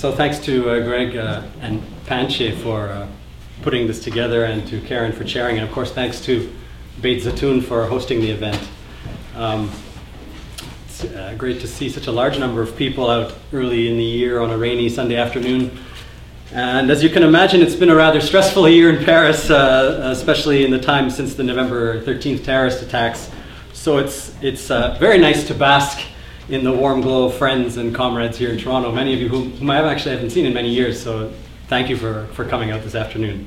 So thanks to Greg and Panche for putting this together, and to Karen for chairing, and of course thanks to Beit Zatoun for hosting the event. It's great to see such a large number of people out early in the year on a rainy Sunday afternoon. And as you can imagine, it's been a rather stressful year in Paris, especially in the time since the November 13th terrorist attacks. So it's very nice to bask in the warm glow of friends and comrades here in Toronto, many of you whom I haven't seen in many years, so thank you for coming out this afternoon.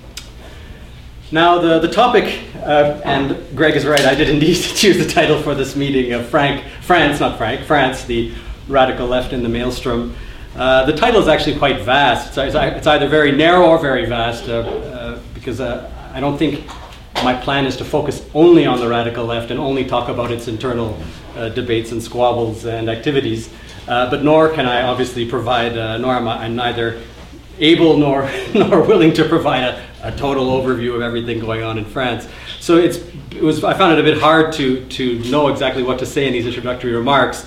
Now the topic, and Greg is right, I did indeed choose the title for this meeting of France, the Radical Left in the Maelstrom. The title is actually quite vast. It's either very narrow or very vast, because I don't think my plan is to focus only on the radical left and only talk about its internal debates and squabbles and activities. But nor can I obviously provide, I'm neither able nor willing to provide a total overview of everything going on in France. So I found it a bit hard to know exactly what to say in these introductory remarks.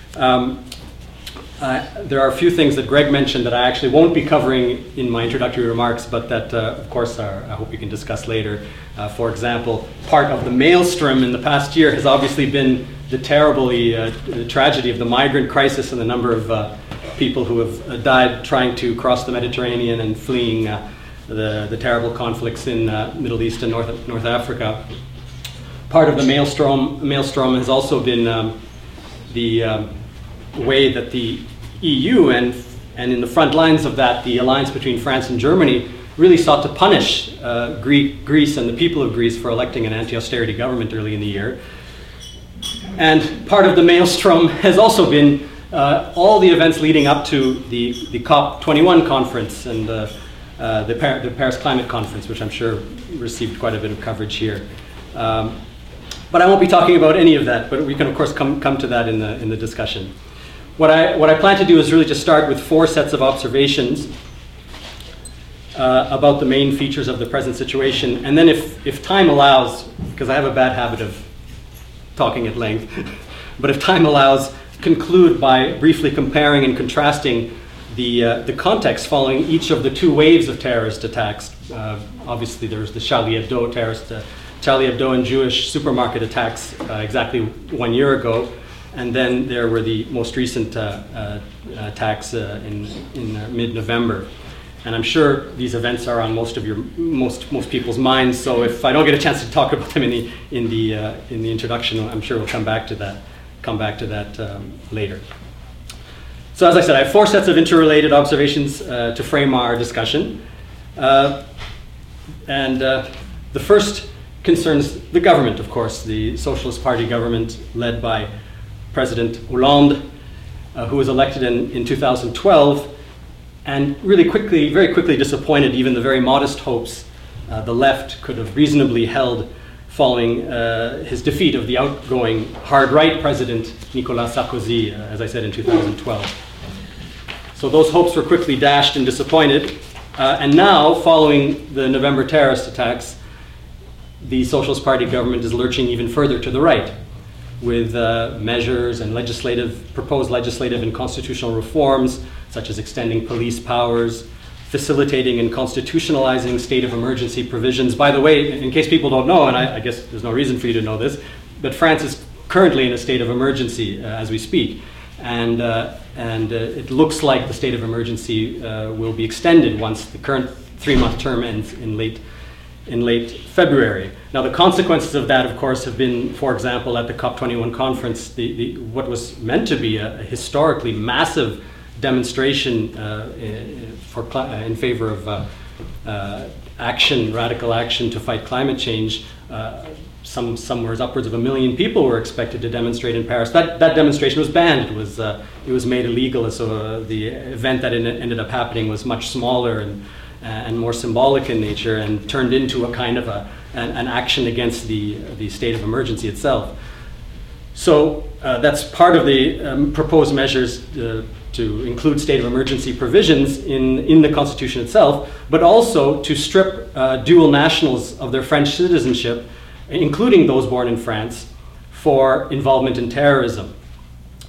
There are a few things that Greg mentioned that I actually won't be covering in my introductory remarks, but that, of course, I hope we can discuss later. For example, part of the maelstrom in the past year has obviously been the the tragedy of the migrant crisis and the number of people who have died trying to cross the Mediterranean and fleeing the terrible conflicts in Middle East and North Africa. Part of the maelstrom has also been the way that the EU and in the front lines of that, the alliance between France and Germany really sought to punish Greece and the people of Greece for electing an anti-austerity government early in the year. And part of the maelstrom has also been all the events leading up to the COP21 conference and the Paris Climate Conference, which I'm sure received quite a bit of coverage here. But I won't be talking about any of that, but we can of course come to that in the discussion. What I plan to do is really just start with 4 sets of observations about the main features of the present situation, and then if time allows, because I have a bad habit of talking at length, but if time allows, conclude by briefly comparing and contrasting the context following each of the 2 waves of terrorist attacks. Obviously there was the Charlie Hebdo and Jewish supermarket attacks exactly 1 year ago. And then there were the most recent attacks in mid-November. And I'm sure these events are on most people's minds. So if I don't get a chance to talk about them in the introduction, I'm sure we'll come back to that later. So as I said, I have 4 sets of interrelated observations to frame our discussion. And the first concerns the government, of course, the Socialist Party government led by President Hollande, who was elected in 2012, and really very quickly disappointed even the very modest hopes the left could have reasonably held following his defeat of the outgoing hard-right president, Nicolas Sarkozy, as I said, in 2012. So those hopes were quickly dashed and disappointed. And now, following the November terrorist attacks, the Socialist Party government is lurching even further to the right, with measures and proposed legislative and constitutional reforms, such as extending police powers, facilitating and constitutionalizing state of emergency provisions. By the way, in case people don't know, and I guess there's no reason for you to know this, but France is currently in a state of emergency as we speak. And it looks like the state of emergency will be extended once the current 3-month term ends in late February. Now the consequences of that, of course, have been, for example, at the COP21 conference, what was meant to be a historically massive demonstration in favor of radical action to fight climate change. Somewhere upwards of 1 million people were expected to demonstrate in Paris. That demonstration was banned. It was made illegal, so the event that ended up happening was much smaller and more symbolic in nature, and turned into a kind of an action against the state of emergency itself. So that's part of the proposed measures to include state of emergency provisions in the Constitution itself, but also to strip dual nationals of their French citizenship, including those born in France, for involvement in terrorism.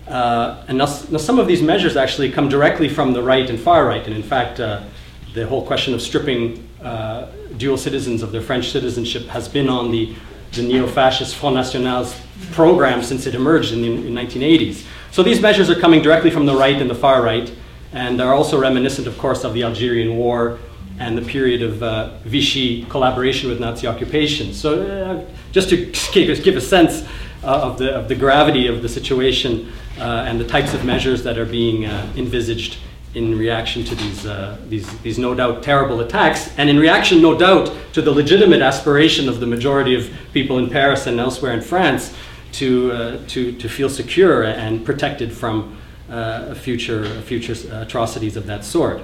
And now some of these measures actually come directly from the right and far right. And in fact, the whole question of stripping dual citizens of their French citizenship has been on the neo-fascist Front National's program since it emerged in the 1980s. So these measures are coming directly from the right and the far right, and are also reminiscent, of course, of the Algerian War and the period of Vichy collaboration with Nazi occupation. So just to give a sense of the gravity of the situation and the types of measures that are being envisaged in reaction to these no doubt terrible attacks, and in reaction, no doubt, to the legitimate aspiration of the majority of people in Paris and elsewhere in France to feel secure and protected from future atrocities of that sort.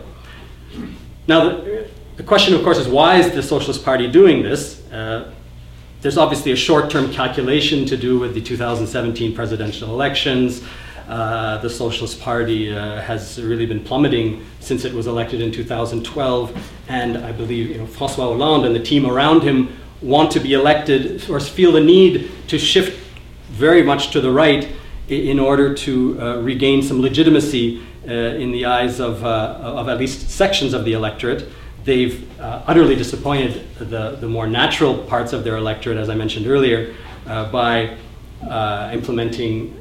Now, the question, of course, is why is the Socialist Party doing this? There's obviously a short-term calculation to do with the 2017 presidential elections. The Socialist Party has really been plummeting since it was elected in 2012, and I believe François Hollande and the team around him want to be elected or feel the need to shift very much to the right in order to regain some legitimacy in the eyes of at least sections of the electorate. They've utterly disappointed the more natural parts of their electorate, as I mentioned earlier, by implementing,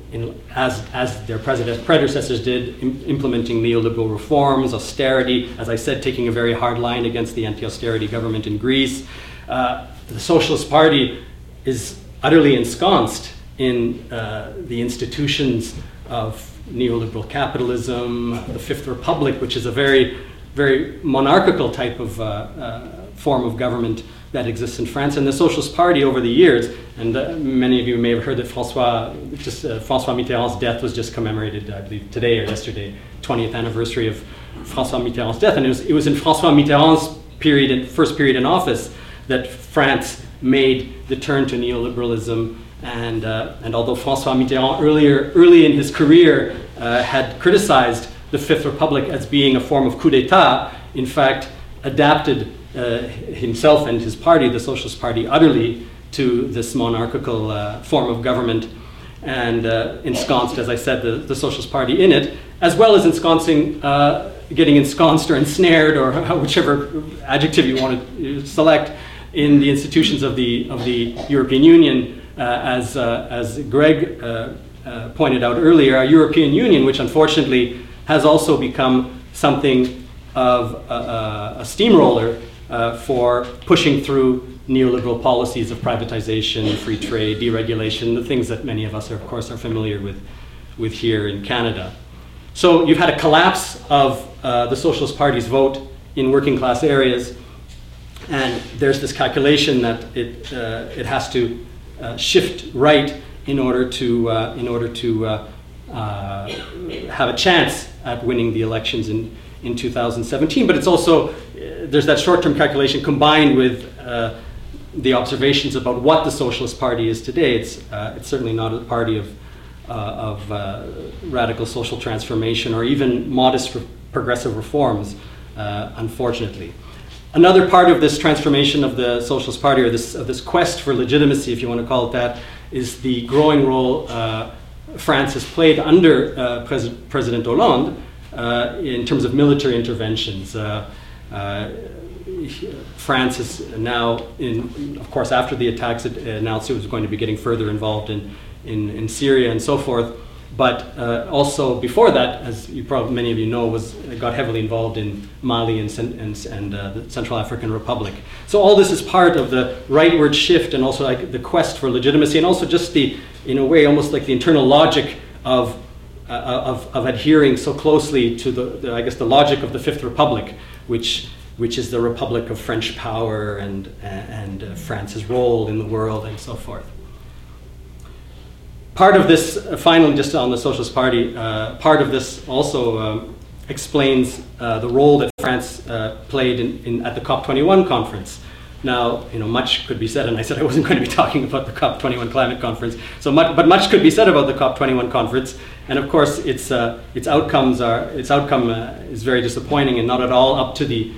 as their predecessors did, implementing neoliberal reforms, austerity, as I said, taking a very hard line against the anti-austerity government in Greece. The Socialist Party is utterly ensconced in the institutions of neoliberal capitalism, the Fifth Republic, which is a very monarchical type of form of government that exists in France. And the Socialist Party over the years, and many of you may have heard that François Mitterrand's death was just commemorated, I believe, today or yesterday, 20th anniversary of François Mitterrand's death. And it was in François Mitterrand's first period in office that France made the turn to neoliberalism. And although François Mitterrand early in his career had criticized the Fifth Republic as being a form of coup d'etat, in fact adapted himself and his party, the Socialist Party, utterly to this monarchical form of government, and ensconced, as I said, the Socialist Party in it, as well as getting ensconced or ensnared, or whichever adjective you want to select, in the institutions of the European Union. As Greg pointed out earlier, a European Union which unfortunately has also become something of a steamroller for pushing through neoliberal policies of privatization, free trade, deregulation, the things that many of us, of course, are familiar with here in Canada. So you've had a collapse of the Socialist Party's vote in working class areas, and there's this calculation that it has to shift right in order to have a chance at winning the elections in 2017. But it's also, there's that short-term calculation combined with the observations about what the Socialist Party is today. It's certainly not a party of radical social transformation or even modest progressive reforms, unfortunately. Another part of this transformation of the Socialist Party, or of this quest for legitimacy, if you want to call it that, is the growing role France has played under President Hollande in terms of military interventions. France is now, of course, after the attacks, it announced it was going to be getting further involved in Syria and so forth. But also before that, as many of you know, got heavily involved in Mali and the Central African Republic. So all this is part of the rightward shift, and also like the quest for legitimacy, and also just in a way, almost like the internal logic of adhering so closely to the logic of the Fifth Republic, which is the republic of French power and France's role in the world and so forth. Part of this, finally, just on the Socialist Party, part of this also explains the role that France played at the COP21 conference. Now, much could be said, and I said I wasn't going to be talking about the COP21 climate conference. But much could be said about the COP21 conference, and of course, its outcome is very disappointing and not at all up to the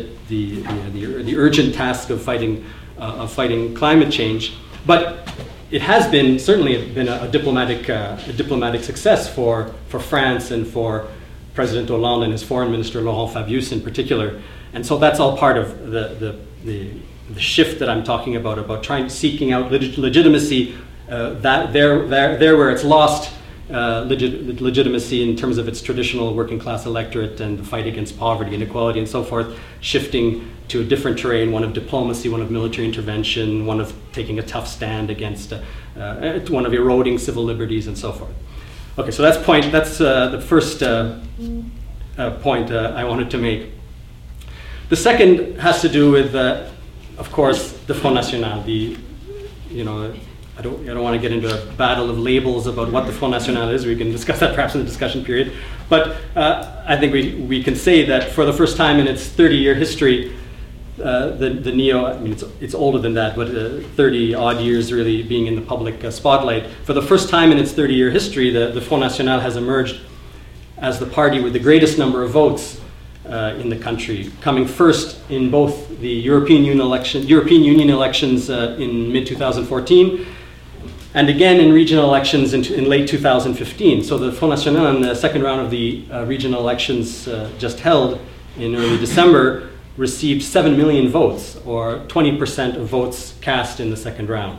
urgent task of fighting climate change. But it has been certainly been a diplomatic success for France and for President Hollande and his foreign minister Laurent Fabius in particular, and so that's all part of the shift that I'm talking about seeking out legitimacy that there where it's lost legitimacy in terms of its traditional working class electorate and the fight against poverty, inequality, and so forth, shifting to a different terrain, one of diplomacy, one of military intervention, one of taking a tough stand against, one of eroding civil liberties, and so forth. Okay, so that's the first point I wanted to make. The second has to do with, of course, the Front National. I don't want to get into a battle of labels about what the Front National is. We can discuss that perhaps in the discussion period. But I think we can say that for the first time in its 30-year history, the NEO, I mean, it's older than that, but 30 odd years really being in the public spotlight. For the first time in its 30-year history, the Front National has emerged as the party with the greatest number of votes in the country, coming first in both the European Union elections in mid-2014, and again in regional elections in late 2015. So the Front National in the second round of the regional elections just held in early December received 7 million votes, or 20% of votes cast in the second round.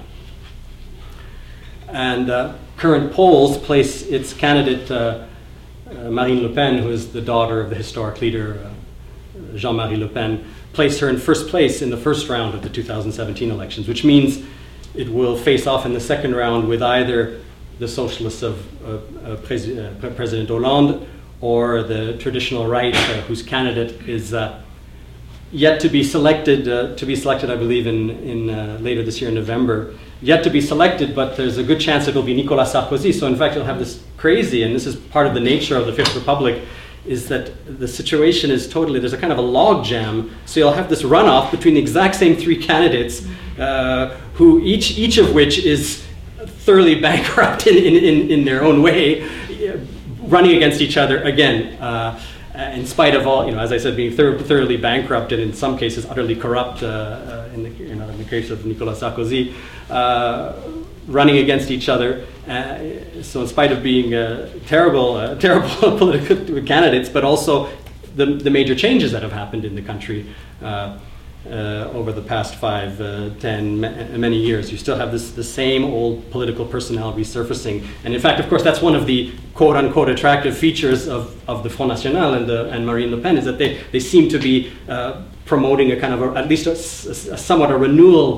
And current polls place its candidate Marine Le Pen, who is the daughter of the historic leader Jean-Marie Le Pen, placed her in first place in the first round of the 2017 elections, which means it will face off in the second round with either the socialists of President Hollande or the traditional right, whose candidate is yet to be selected. I believe, in later this year in November. Yet to be selected, but there's a good chance it'll be Nicolas Sarkozy. So in fact, it'll have this crazy, and this is part of the nature of the Fifth Republic, is that the situation is totally, there's a kind of a log jam. So you'll have this runoff between the exact same three candidates, who each of which is thoroughly bankrupt in their own way, running against each other again. In spite of all, as I said, being thoroughly bankrupt and in some cases utterly corrupt, in the case of Nicolas Sarkozy, running against each other. So in spite of being terrible political candidates, but also the major changes that have happened in the country over the past 5, 10, many years. You still have the same old political personnel resurfacing. And in fact, of course, that's one of the quote-unquote attractive features of the Front National and Marine Le Pen, is that they seem to be promoting a kind of, at least a somewhat a renewal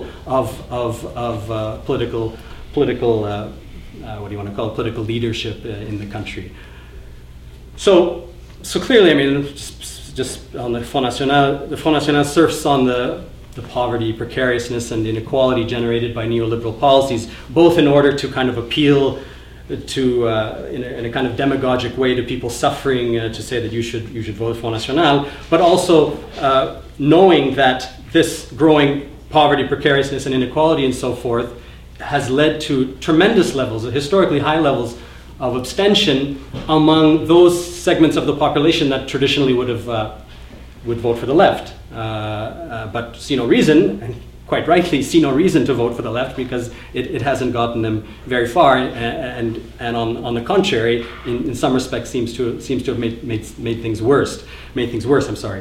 of political what do you want to call it, political leadership in the country. So clearly, I mean, just on the Front National surfs on the poverty, precariousness, and inequality generated by neoliberal policies, both in order to kind of appeal to, in a kind of demagogic way, to people suffering, to say that you should vote Front National, but also knowing that this growing poverty, precariousness, and inequality and so forth has led to tremendous levels, historically high levels of abstention among those segments of the population that traditionally would vote for the left, but see no reason, and quite rightly see no reason to vote for the left, because it hasn't gotten them very far, and on the contrary, in some respects seems to have made things worse. I'm sorry.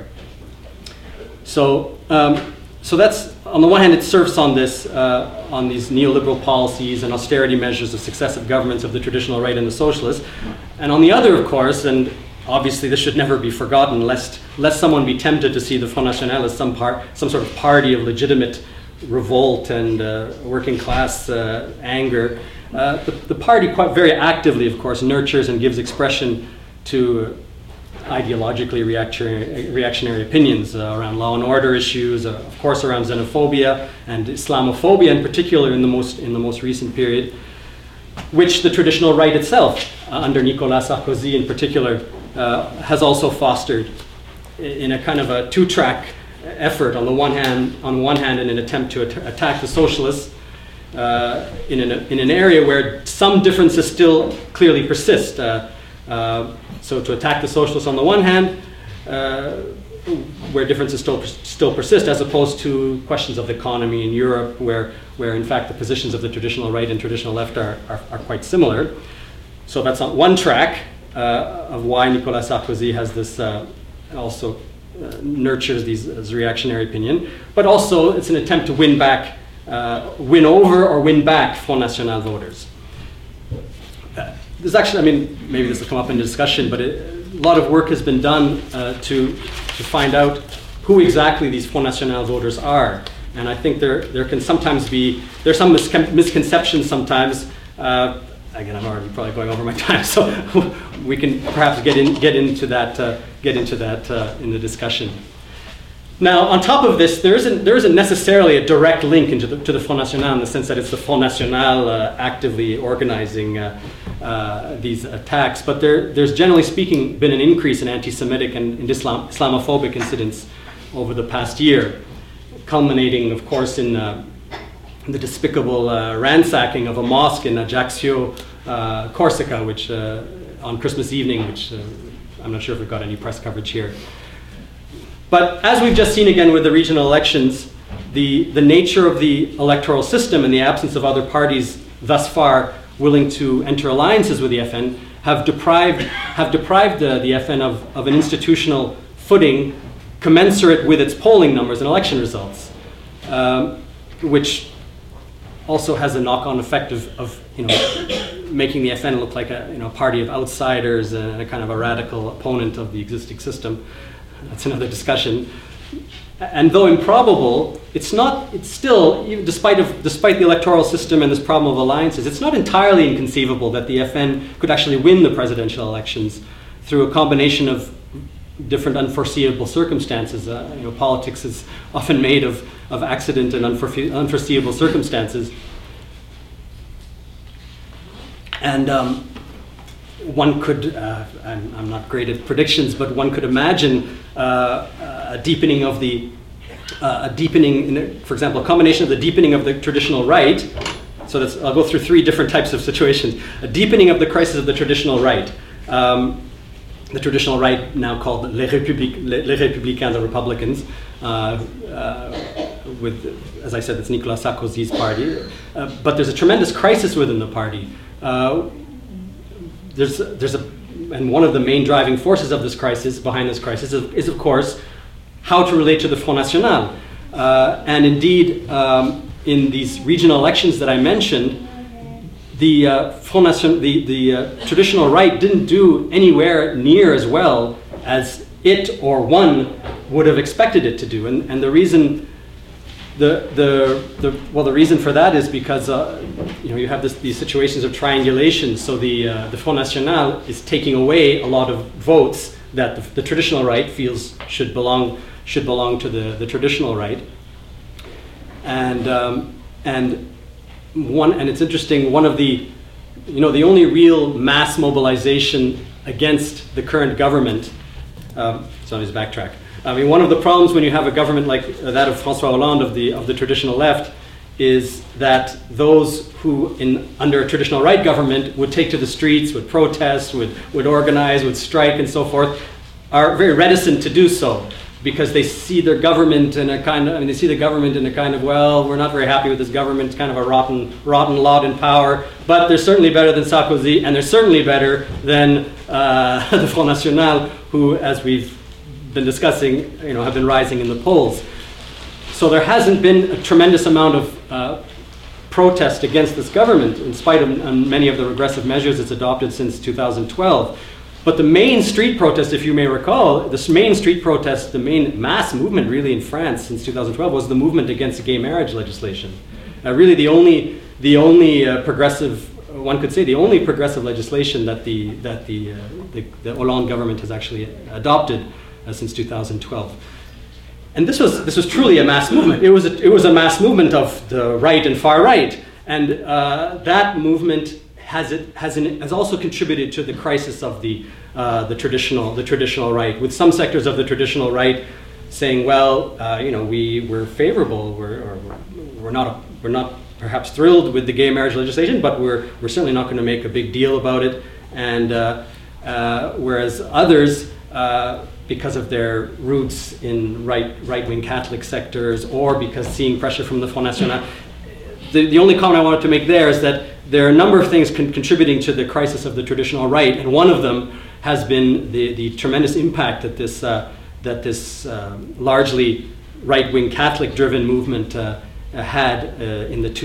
So that's, on the one hand, it surfs on this, on these neoliberal policies and austerity measures of successive governments of the traditional right and the socialists, and on the other, of course, and obviously this should never be forgotten, lest someone be tempted to see the Front National as some sort of party of legitimate revolt and working class anger. The party quite very actively, of course, nurtures and gives expression to ideologically reactionary opinions around law and order issues, of course around xenophobia and Islamophobia in particular in the most recent period, which the traditional right itself, under Nicolas Sarkozy in particular, has also fostered in a kind of a two-track effort. On one hand, in an attempt to attack the socialists in an area where some differences still clearly persist. So to attack the socialists on the one hand, where differences still persist, as opposed to questions of the economy in Europe, where in fact the positions of the traditional right and traditional left are quite similar. So that's on one track of why Nicolas Sarkozy has this also nurtures this reactionary opinion, but also it's an attempt to win over or win back Front National voters. There's actually, I mean, maybe this will come up in discussion, but a lot of work has been done to find out who exactly these Front National voters are. And I think there can sometimes be, there's some misconceptions sometimes. Again, I'm already probably going over my time, so we can perhaps get into that in the discussion. Now, on top of this, there isn't necessarily a direct link to the Front National, in the sense that it's the Front National actively organizing these attacks. But there's generally speaking been an increase in anti-Semitic and Islamophobic incidents over the past year, culminating, of course, in the despicable ransacking of a mosque in Ajaccio, Corsica, which on Christmas evening, which I'm not sure if it got any press coverage here. But as we've just seen again with the regional elections, the nature of the electoral system and the absence of other parties thus far willing to enter alliances with the FN have deprived the FN of an institutional footing commensurate with its polling numbers and election results, which also has a knock-on effect of making the FN look like a party of outsiders and a kind of a radical opponent of the existing system. That's another discussion. And though improbable, it's still, even despite the electoral system and this problem of alliances, it's not entirely inconceivable that the FN could actually win the presidential elections through a combination of different unforeseeable circumstances. Politics is often made of accident and unforeseeable circumstances. And one could, I'm not great at predictions, but one could imagine a deepening of for example, a combination of the deepening of the traditional right. So I'll go through three different types of situations. A deepening of the crisis of the traditional right. The traditional right, now called Les Républicains, the Republicans, with, as I said, it's Nicolas Sarkozy's party. But there's a tremendous crisis within the party. And one of the main driving forces of this crisis, behind this crisis, is of course how to relate to the Front National. And indeed, in these regional elections that I mentioned, the traditional right didn't do anywhere near as well as it or one would have expected it to do. And the reason, the reason for that is because you have these situations of triangulation. So the Front National is taking away a lot of votes that the traditional right feels should belong to the traditional right. And it's interesting, one of the only real mass mobilization against the current government, so let me just backtrack. I mean, one of the problems when you have a government like that of François Hollande of the traditional left is that those who under a traditional right government would take to the streets, would protest, would organize, would strike and so forth, are very reticent to do so, because they see their government in a kind of, well, we're not very happy with this government, it's kind of a rotten lot in power, but they're certainly better than Sarkozy, and they're certainly better than the Front National, who, as we've been discussing, have been rising in the polls. So there hasn't been a tremendous amount of protest against this government, in spite of many of the regressive measures it's adopted since 2012. But the main street protest, if you may recall, the main mass movement really in France since 2012 was the movement against gay marriage legislation. Really the only progressive, one could say the only progressive legislation that the Hollande government has actually adopted since 2012. And this was truly a mass movement. It was a mass movement of the right and far right. And that movement has also contributed to the crisis of the traditional right, with some sectors of the traditional right saying, well, we're favorable, we're not perhaps thrilled with the gay marriage legislation, but we're certainly not going to make a big deal about it. And whereas others because of their roots in right-wing Catholic sectors, or because seeing pressure from the Front National. The only comment I wanted to make there is that there are a number of things contributing to the crisis of the traditional right, and one of them has been the tremendous impact that this largely right-wing Catholic-driven movement had in the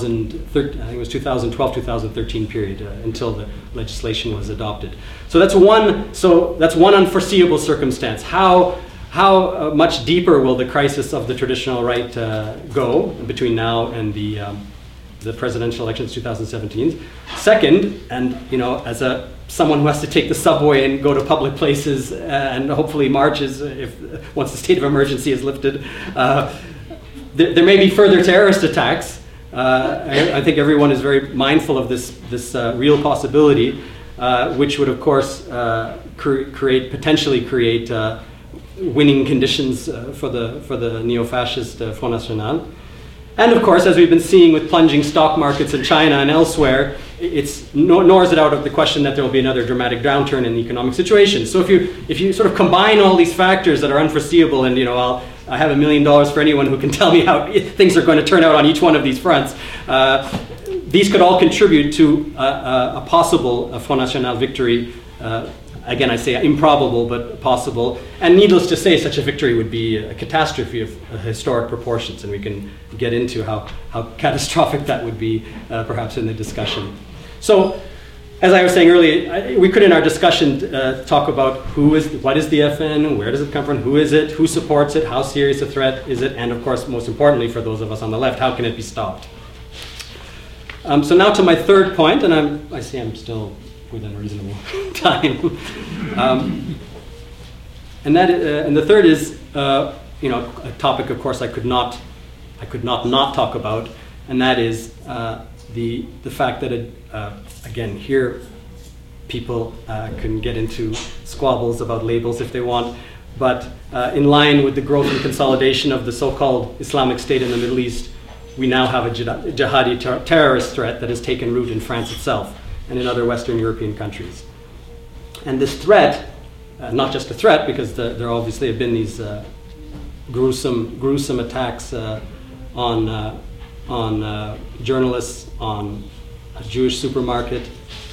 2012-2013 period until the legislation was adopted. So that's one unforeseeable circumstance. How much deeper will the crisis of the traditional right go between now and the presidential elections 2017? Second, and as someone who has to take the subway and go to public places and hopefully marches once the state of emergency is lifted, there may be further terrorist attacks. I think everyone is very mindful of this real possibility, which would of course potentially create winning conditions for the neo-fascist Front National. And of course, as we've been seeing with plunging stock markets in China and elsewhere, nor is it out of the question that there will be another dramatic downturn in the economic situation. So if you sort of combine all these factors that are unforeseeable, and I have $1 million for anyone who can tell me how things are going to turn out on each one of these fronts, these could all contribute to a possible Front National victory. Again, I say improbable, but possible. And needless to say, such a victory would be a catastrophe of historic proportions, and we can get into how catastrophic that would be perhaps in the discussion. So, as I was saying earlier, we could in our discussion talk about what is the FN, where does it come from, who is it, who supports it, how serious a threat is it, and of course, most importantly for those of us on the left, how can it be stopped? So now to my third point, and I see I'm still within reasonable time. And the third is, a topic, of course, I could not talk about, and that is the fact that again here people can get into squabbles about labels if they want, but in line with the growth and consolidation of the so-called Islamic State in the Middle East, we now have a jihadi terrorist threat that has taken root in France itself and in other Western European countries. And this threat, not just a threat, because there obviously have been these gruesome attacks on journalists, on a Jewish supermarket,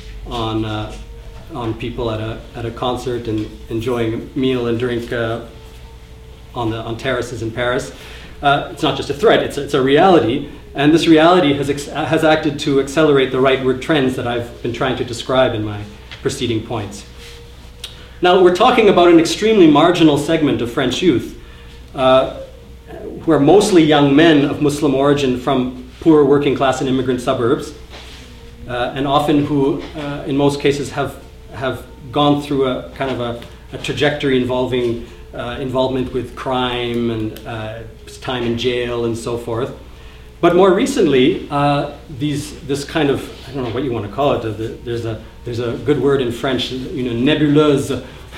on people at a concert and enjoying a meal and drink on terraces in Paris. It's not just a threat; it's a reality. And this reality has acted to accelerate the rightward trends that I've been trying to describe in my preceding points. Now, we're talking about an extremely marginal segment of French youth, who are mostly young men of Muslim origin from poor working class and immigrant suburbs, and often who, in most cases, have gone through a kind of a trajectory involving involvement with crime and time in jail and so forth. But more recently, this kind of, I don't know what you want to call it, there's a good word in French, nebuleuse.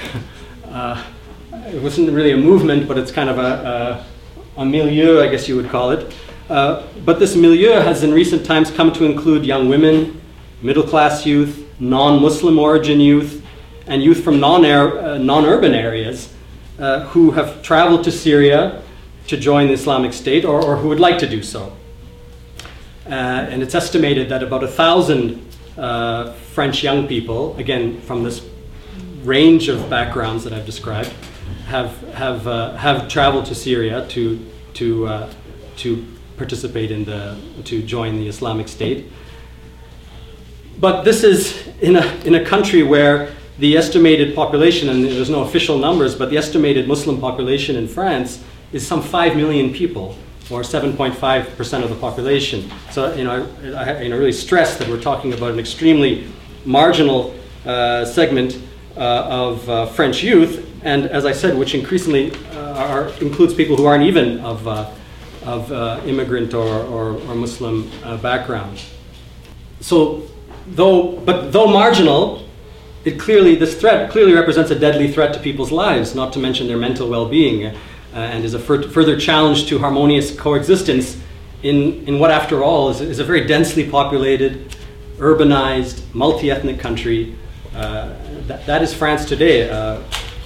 It wasn't really a movement, but it's kind of a milieu, I guess you would call it. But this milieu has in recent times come to include young women, middle-class youth, non-Muslim origin youth, and youth from non-urban areas who have traveled to Syria to join the Islamic State or who would like to do so. And it's estimated that about 1,000 French young people, again from this range of backgrounds that I've described, have traveled to Syria to participate to join the Islamic State. But this is in a country where the estimated population, and there's no official numbers, but the estimated Muslim population in France is some 5 million people, or 7.5% of the population. So I really stress that we're talking about an extremely marginal segment of French youth, and as I said, which increasingly includes people who aren't even of immigrant or Muslim background. So, though marginal, this threat clearly represents a deadly threat to people's lives, not to mention their mental well-being. And is a further challenge to harmonious coexistence in what, after all, is a very densely populated, urbanized, multi-ethnic country. That is France today.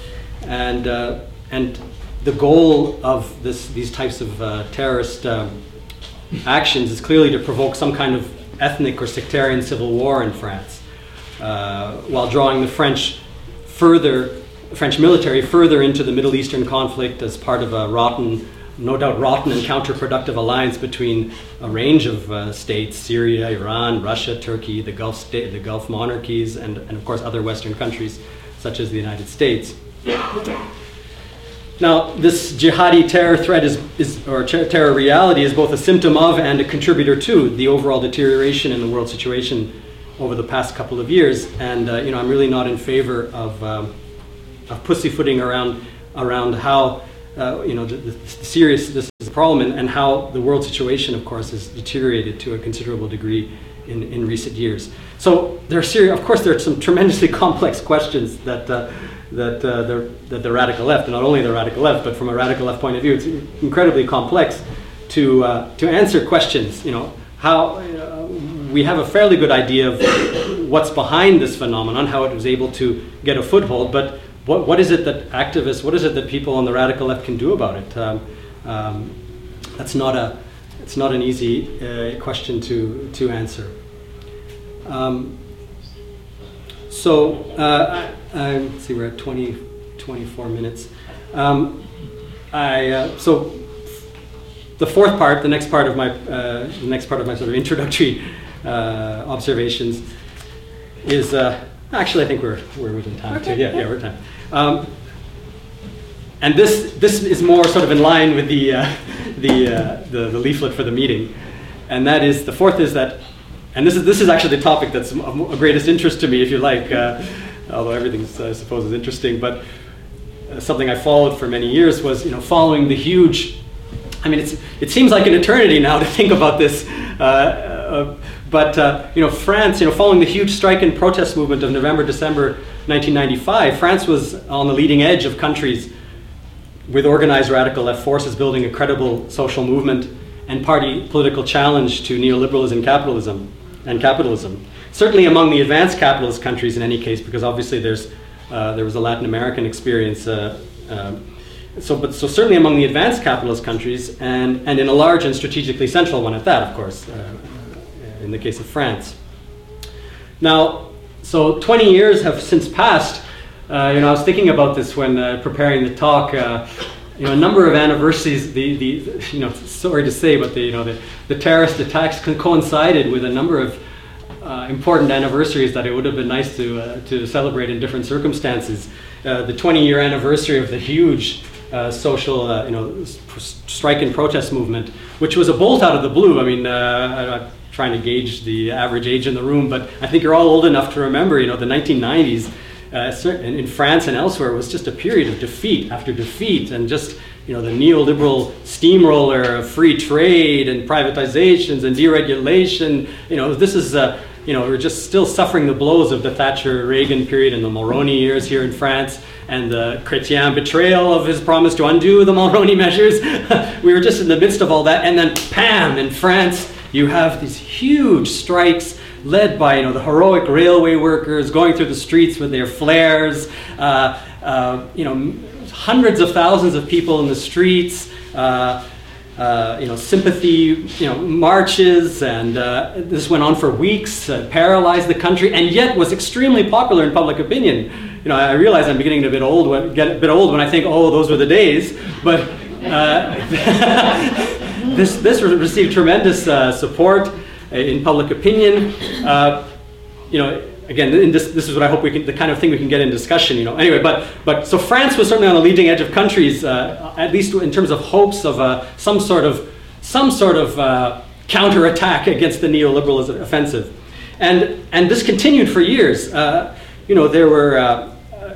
and the goal of these types of terrorist actions is clearly to provoke some kind of ethnic or sectarian civil war in France, while drawing the French military further into the Middle Eastern conflict as part of a no doubt rotten and counterproductive alliance between a range of states: Syria, Iran, Russia, Turkey, the Gulf monarchies, and of course other Western countries such as the United States. Now, this jihadi terror threat or terror reality is both a symptom of and a contributor to the overall deterioration in the world situation over the past couple of years. And I'm really not in favor of pussyfooting around how the serious this is a problem, and how the world situation, of course, has deteriorated to a considerable degree in recent years. So there are some tremendously complex questions that the radical left, and not only the radical left, but from a radical left point of view, it's incredibly complex to answer questions. How we have a fairly good idea of what's behind this phenomenon, how it was able to get a foothold, but what is it that activists, what is it that people on the radical left can do about it? It's not an easy question to answer. Let's see, we're at 24 minutes. So the fourth part, the next part of my sort of introductory observations is actually I think we're within time too. Yeah, we're time. And this is more sort of in line with the leaflet for the meeting, and that is the fourth is that. And this is actually the topic that's of greatest interest to me, if you like, although everything, I suppose, is interesting. But something I followed for many years was, following the huge. I mean, it seems like an eternity now to think about this. But France, following the huge strike and protest movement of November, December 1995, France was on the leading edge of countries with organized radical left forces building a credible social movement and party political challenge to neoliberalism and capitalism. Certainly among the advanced capitalist countries in any case, because obviously there was a Latin American experience. So certainly among the advanced capitalist countries, and in a large and strategically central one at that, of course, in the case of France. Now, so 20 years have since passed. I was thinking about this when preparing the talk. A number of anniversaries. Sorry to say, but the terrorist attacks coincided with a number of important anniversaries that it would have been nice to celebrate in different circumstances. The 20-year anniversary of the huge social, strike and protest movement, which was a bolt out of the blue. I mean, I'm not trying to gauge the average age in the room, but I think you're all old enough to remember, the 1990s. In France and elsewhere, was just a period of defeat after defeat, and just the neoliberal steamroller of free trade and privatizations and deregulation. This is we're just still suffering the blows of the Thatcher-Reagan period and the Mulroney years here in France, and the Chrétien betrayal of his promise to undo the Mulroney measures. We were just in the midst of all that, and then, bam! In France, you have these huge strikes, led by the heroic railway workers going through the streets with their flares, hundreds of thousands of people in the streets, sympathy, marches, and this went on for weeks, paralyzed the country, and yet was extremely popular in public opinion. I realize I'm beginning to get a bit old when I think, oh, those were the days, but this received tremendous support in public opinion. Again, this is what I hope the kind of thing we can get in discussion. Anyway, but so France was certainly on the leading edge of countries, at least in terms of hopes of some sort of counterattack against the neoliberal offensive, and this continued for years. There were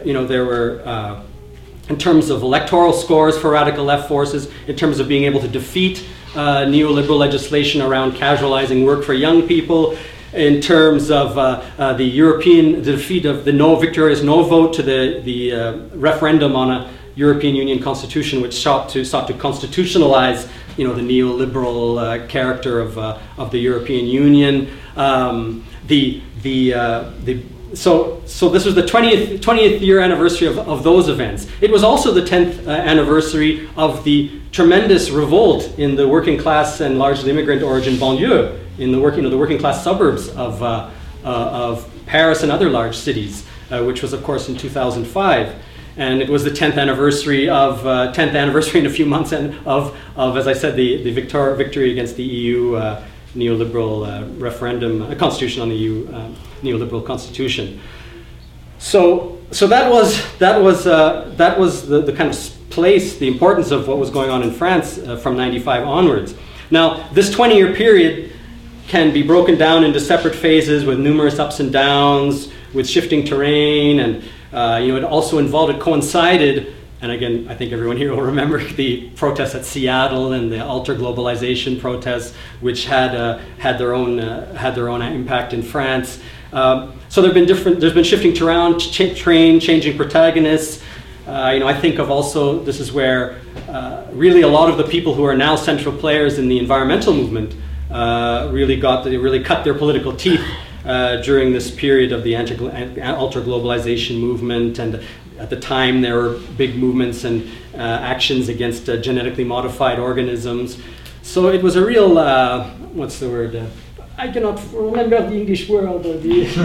in terms of electoral scores for radical left forces, in terms of being able to defeat neoliberal legislation around casualizing work for young people, in terms of the defeat of the victorious no vote to the referendum on a European Union constitution, which sought to constitutionalize, the neoliberal character of the European Union. The so this was the 20th year anniversary of those events. It was also the 10th anniversary of the tremendous revolt in the working class and largely immigrant origin banlieue, in the working class suburbs of Paris and other large cities, which was of course in 2005. And it was the 10th anniversary in a few months of as I said, the victory against the EU neoliberal referendum, a constitution on the EU neoliberal constitution. So that was the kind of place, the importance of what was going on in France from '95 onwards. Now, this 20-year period can be broken down into separate phases with numerous ups and downs, with shifting terrain, and it also involved, it coincided, and again, I think everyone here will remember the protests at Seattle and the ultra-globalization protests, which had their own impact in France. So there's been shifting terrain, changing protagonists. I think of also, this is where really a lot of the people who are now central players in the environmental movement really cut their political teeth during this period of the ultra-globalization movement. And at the time there were big movements and actions against genetically modified organisms. So it was a real, what's the word? I cannot remember the English word. It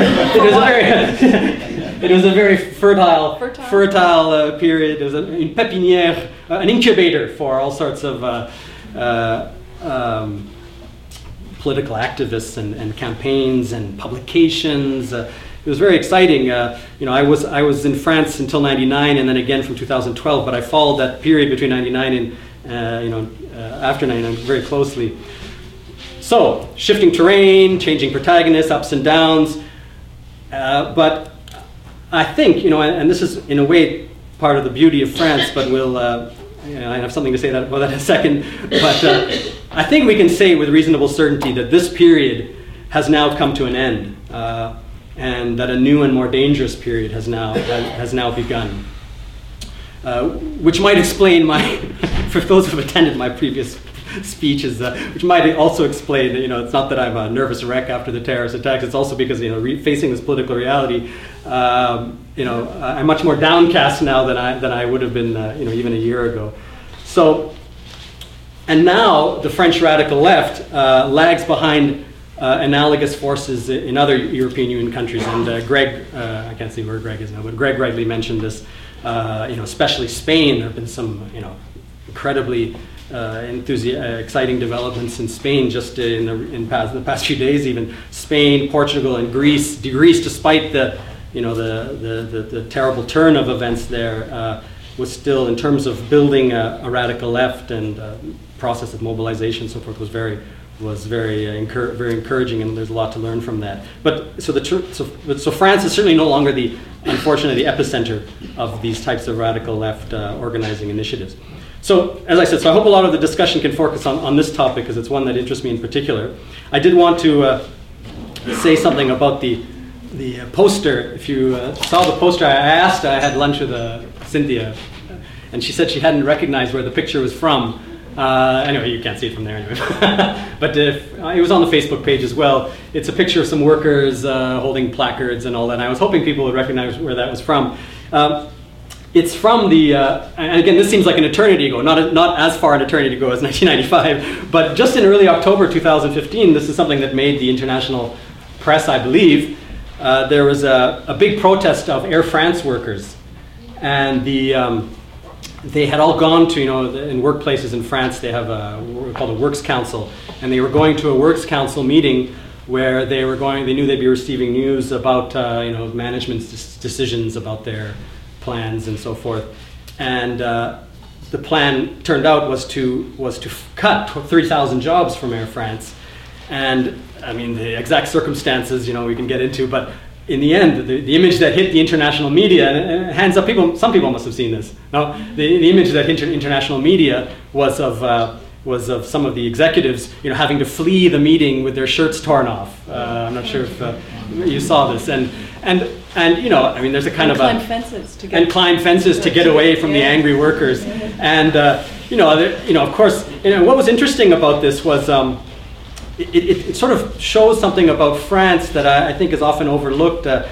was a very fertile period. It was une pépinière, an incubator for all sorts of political activists and campaigns and publications. It was very exciting. I was in France until '99, and then again from 2012. But I followed that period between '99 and after '99 very closely. So shifting terrain, changing protagonists, ups and downs. But I think and this is in a way part of the beauty of France. But I have something to say about that in a second. But I think we can say with reasonable certainty that this period has now come to an end. And that a new and more dangerous period has now begun, which might explain for those who have attended my previous speeches, which might also explain that it's not that I'm a nervous wreck after the terrorist attacks. It's also because facing this political reality, I'm much more downcast now than I would have been even a year ago. So, and now the French radical left lags behind analogous forces in other European Union countries, and Greg, I can't see where Greg is now, but Greg rightly mentioned this. Especially Spain. There have been some, incredibly exciting developments in Spain just in the past few days. Even Spain, Portugal, and Greece. Greece, despite the terrible turn of events there, was still, in terms of building a radical left and process of mobilization and so forth, was very encouraging, and there's a lot to learn from that. But so France is certainly no longer unfortunately the epicenter of these types of radical left organizing initiatives. So as I said, I hope a lot of the discussion can focus on this topic because it's one that interests me in particular. I did want to say something about the poster. If you saw the poster, I had lunch with Cynthia, and she said she hadn't recognized where the picture was from. Anyway, you can't see it from there anyway. But it was on the Facebook page as well. It's a picture of some workers holding placards and all that. And I was hoping people would recognize where that was from. It's from and again, this seems like an eternity ago, not as far an eternity ago as 1995, but just in early October 2015, this is something that made the international press, I believe. There was a big protest of Air France workers, and they had all gone to, in workplaces in France, they have what we call a works council, and they were going to a works council meeting where they knew they'd be receiving news about, management's decisions about their plans and so forth. And the plan turned out was to cut 3,000 jobs from Air France. And I mean, the exact circumstances, we can get into, but in the end, the image that hit the international media, and hands up, some people must have seen this. No, the image that hit international media was of some of the executives, having to flee the meeting with their shirts torn off. I'm not sure if you saw this, and there's a kind of climb fences to get away from the angry workers, and of course, what was interesting about this was. It sort of shows something about France that I think is often overlooked.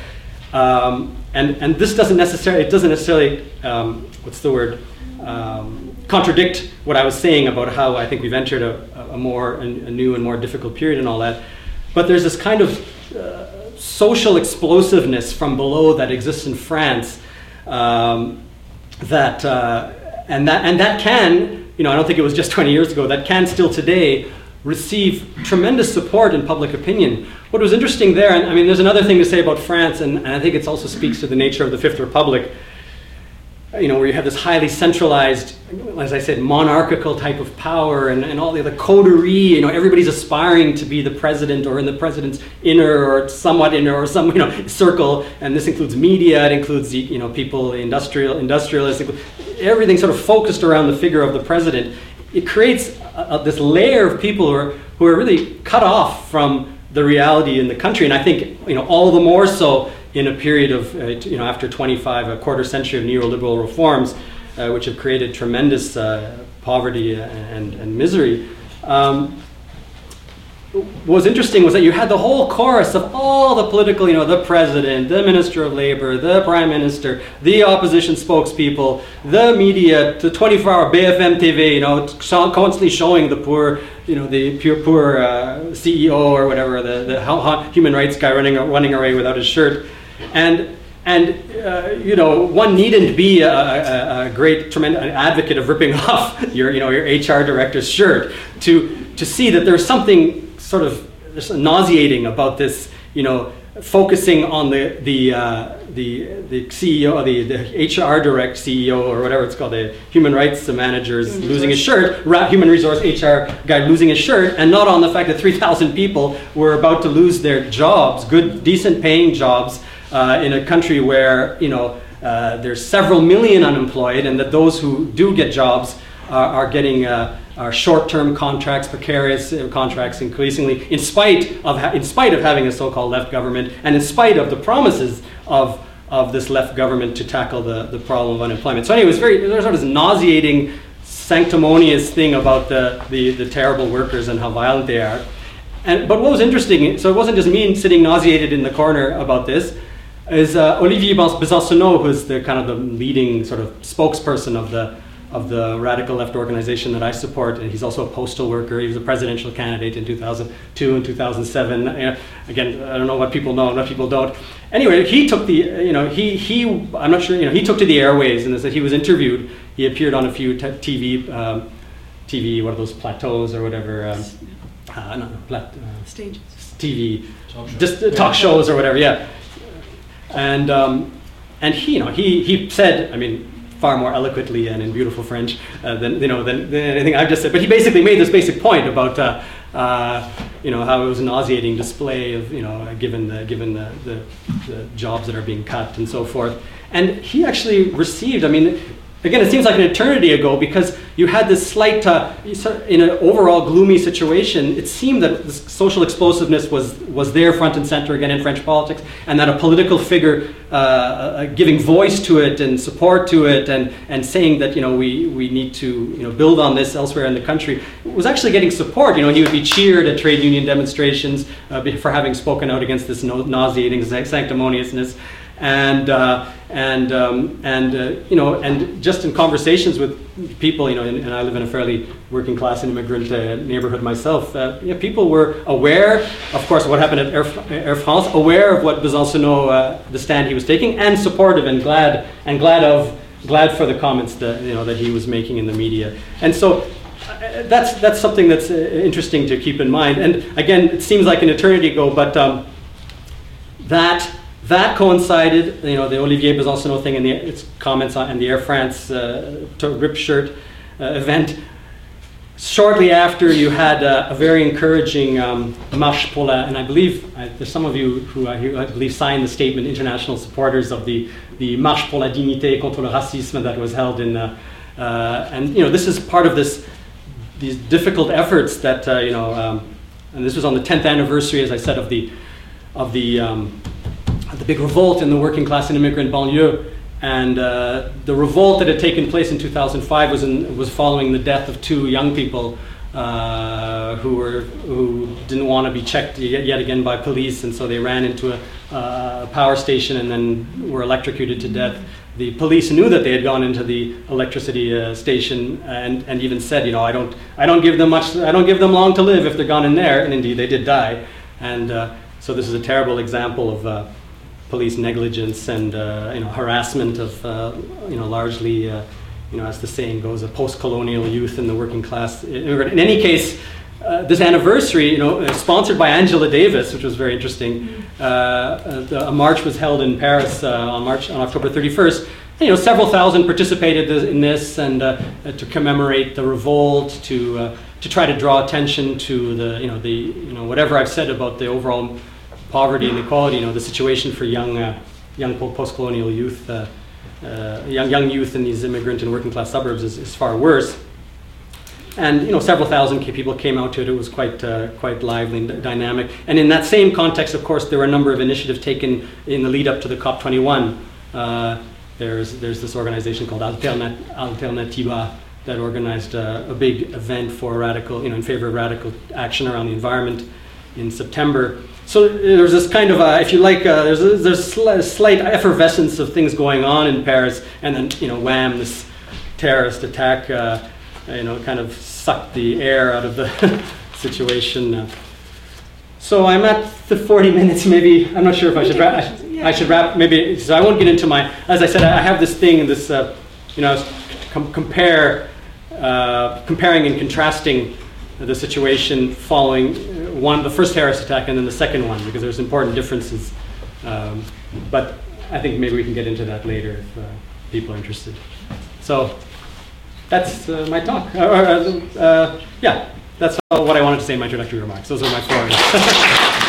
And this doesn't necessarily, what's the word, contradict what I was saying about how I think we've entered a new and more difficult period and all that. But there's this kind of social explosiveness from below that exists in France, that can, I don't think it was just 20 years ago, that can still today receive tremendous support in public opinion. What was interesting there, and I mean, there's another thing to say about France, and I think it also speaks to the nature of the Fifth Republic, where you have this highly centralized, as I said, monarchical type of power, and all the coterie, everybody's aspiring to be the president or in the president's inner or somewhat inner or some, circle, and this includes media, it includes, people, industrialists, everything sort of focused around the figure of the president. It creates this layer of people who are really cut off from the reality in the country, and I think, all the more so in a period of, after a quarter century of neoliberal reforms, which have created tremendous poverty and misery. What was interesting was that you had the whole chorus of all the political, the president, the minister of labor, the prime minister, the opposition spokespeople, the media, the 24-hour BFM TV, constantly showing the poor, the poor CEO or whatever, the human rights guy running away without his shirt. And one needn't be a great, tremendous advocate of ripping off your HR director's shirt to see that there's something sort of nauseating about this, focusing on the CEO, the HR direct CEO or whatever it's called, the human rights managers losing his shirt, human resource HR guy losing his shirt, and not on the fact that 3,000 people were about to lose their jobs, good, decent paying jobs, in a country where there's several million unemployed, and that those who do get jobs are getting short-term contracts, precarious contracts, increasingly, in spite of having a so-called left government, and in spite of the promises of this left government to tackle the problem of unemployment. So anyway, there's sort of this nauseating, sanctimonious thing about the terrible workers and how violent they are. But what was interesting, so it wasn't just me sitting nauseated in the corner about this, is Olivier Besancenot, who's the kind of the leading sort of spokesperson of the radical left organization that I support, and he's also a postal worker. He was a presidential candidate in 2002 and 2007. Again, I don't know what people know and what people don't. Anyway, he took I'm not sure, he took to the airways, and said he was interviewed. He appeared on a few TV, what are those, plateaus or whatever, stages. TV, just talk shows or whatever, yeah. And he said, I mean, far more eloquently and in beautiful French than anything I've just said. But he basically made this basic point about how it was a nauseating display of given the jobs that are being cut and so forth. And he actually received, I mean, again, it seems like an eternity ago, because you had this slight, in an overall gloomy situation, it seemed that this social explosiveness was there front and center again in French politics, and that a political figure giving voice to it and support to it and saying that we need to build on this elsewhere in the country was actually getting support. He would be cheered at trade union demonstrations for having spoken out against this nauseating sanctimoniousness. And just in conversations with people, and I live in a fairly working class and immigrant neighborhood myself, people were aware, of course, of what happened at Air France, aware of what Besancenot, the stand he was taking, and supportive and glad for the comments that that he was making in the media. And so that's something that's interesting to keep in mind. And again, it seems like an eternity ago, but that coincided, the Olivier Besancenot thing and its comments on and the Air France rip shirt event. Shortly after, you had a very encouraging Marche pour la, and I believe there's some of you who I believe signed the statement, international supporters of the Marche pour la dignité contre le racisme that was held in, and this is part of these difficult efforts that and this was on the 10th anniversary, as I said, of the big revolt in the working class and immigrant banlieue, and the revolt that had taken place in 2005 was following the death of two young people, who didn't want to be checked yet again by police, and so they ran into a power station and then were electrocuted to death. The police knew that they had gone into the electricity station, and even said, I don't give them long to live if they're gone in there, and indeed they did die. And so this is a terrible example of police negligence and harassment of largely as the saying goes, a post-colonial youth in the working class immigrant. In any case, this anniversary, sponsored by Angela Davis, which was very interesting. A march was held in Paris on October 31st. Several thousand participated in this, and to commemorate the revolt, to try to draw attention to the whatever I've said about the overall poverty and inequality. The situation for young post-colonial youth, young youth in these immigrant and working class suburbs is far worse. And several thousand people came out to it. It was quite lively and dynamic. And in that same context, of course, there were a number of initiatives taken in the lead up to the COP21. There's this organization called Alternativa that organized a big event for radical, in favor of radical action around the environment in September. So there's this kind of, if you like, there's a slight effervescence of things going on in Paris, and then wham, this terrorist attack. Kind of sucked the air out of the situation. So I'm at the 40 minutes. Maybe I'm not sure if I should wrap. I should wrap. Maybe so. I won't get into my. As I said, I have this thing. This comparing and contrasting the situation following the first terrorist attack and then the second one, because there's important differences. But I think maybe we can get into that later if people are interested. So. That's my talk. Yeah, that's what I wanted to say in my introductory remarks. Those are my 4.